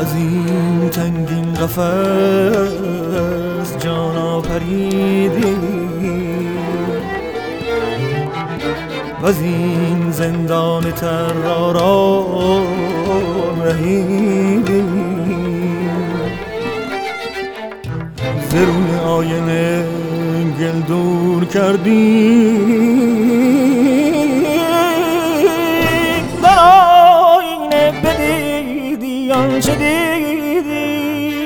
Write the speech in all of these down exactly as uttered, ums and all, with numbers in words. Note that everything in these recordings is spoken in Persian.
از این تنگین قفس جان آفریدی و از این زندان ترارام رهیدی ز روی آینه گل دور کردی در آینه بدیدی آنچه دیدی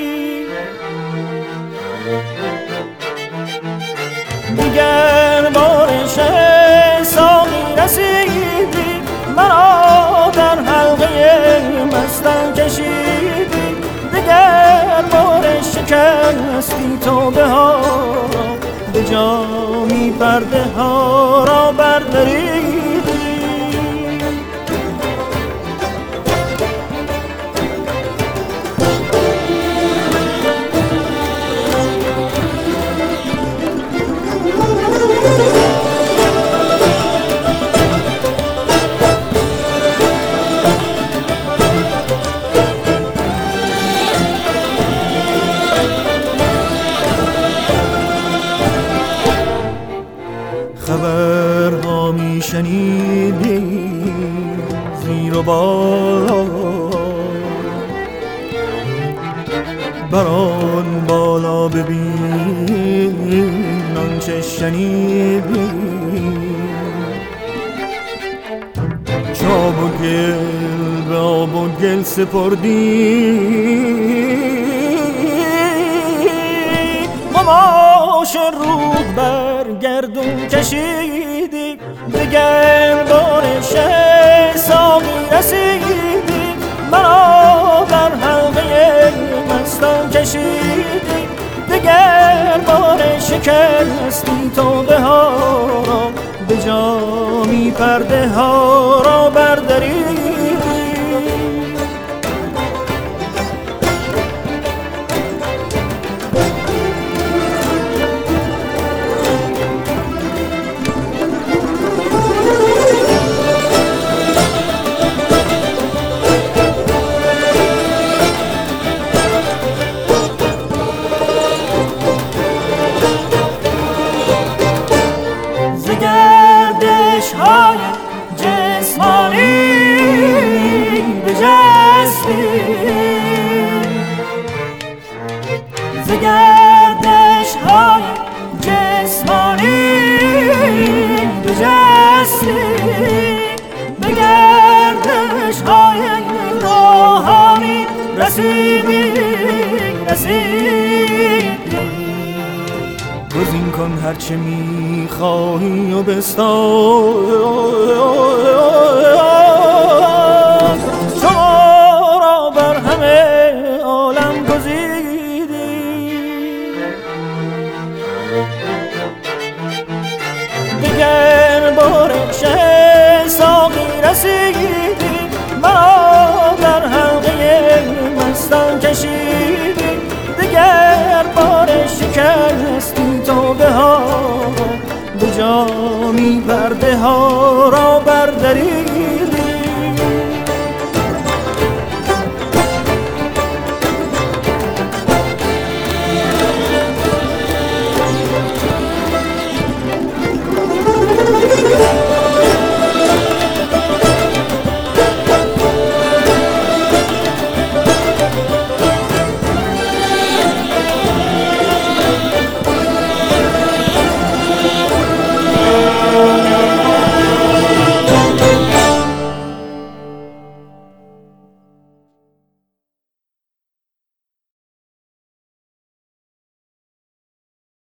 دیگر بارش ساقی رسیدی مرا در حلقه مستان کشیدی دیگر بارش شکستی توبه ها به جامی پرده ها را بردریدی خبرها می شنیدی زیر و بالا بران بالا ببین آنچه شنیدی چاب و گل به آب و گل سپردی مماش روح بر گردون کشیدی دیگر بارش ساقی رسیدی مرا در حلقه مستان کشیدی دیگر بارش شکستی توبه ها را به جامی پرده ها را بردریدی ز گردش های جسمانی بجستی به گردش های روحانی رسیدی رسیدی گزین کن هرچه می خواهی و بستان شما را بر همه عالم گزیدی دیگر بارش ساقی رسیدی مرا در حلقه مستان کشیدی دیگر بارش شکستی توبه ها به جامی پرده ها را بردری